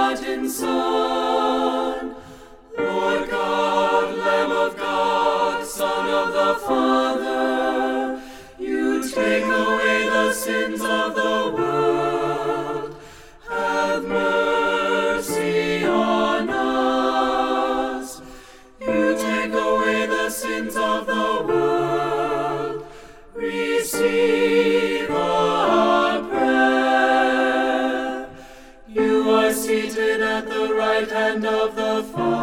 begotten Son, Lord God, Lamb of God, Son of the Father, you take away the sins of the world. Have mercy on us. You take away the sins of the world. Receive our prayer. You are seated at the right hand of the Father.